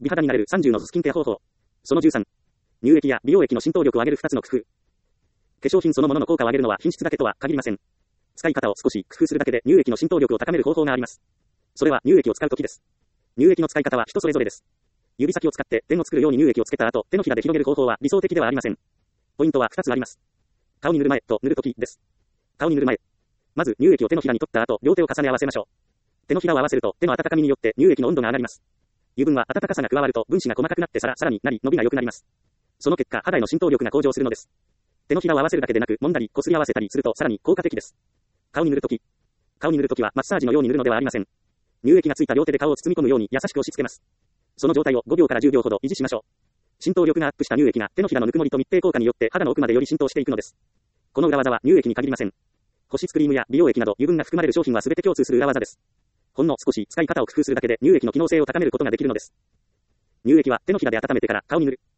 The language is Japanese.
美肌になれる30のスキンケア方法。その13。乳液や美容液の浸透力を上げる2つの工夫。化粧品そのものの効果を上げるのは品質だけとは限りません。使い方を少し工夫するだけで乳液の浸透力を高める方法があります。それは乳液を使うときです。乳液の使い方は人それぞれです。指先を使って点を作るように乳液をつけた後、手のひらで広げる方法は理想的ではありません。ポイントは2つあります。顔に塗る前と塗るときです。顔に塗る前。まず乳液を手のひらに取った後、両手を重ね合わせましょう。手のひらを合わせると手の温かみによって乳液の温度が上がります。油分は温かさが加わると分子が細かくなってさらになり伸びが良くなります。その結果肌への浸透力が向上するのです。手のひらを合わせるだけでなく揉んだり擦り合わせたりするとさらに効果的です。顔に塗るときはマッサージのように塗るのではありません。乳液がついた両手で顔を包み込むように優しく押し付けます。その状態を5秒から10秒ほど維持しましょう。浸透力がアップした乳液が手のひらのぬくもりと密閉効果によって肌の奥までより浸透していくのです。この裏技は乳液に限りません。保湿クリームや美容液など油分が含まれる商品は全て共通する裏技です。ほんの少し使い方を工夫するだけで乳液の機能性を高めることができるのです。乳液は手のひらで温めてから顔に塗る。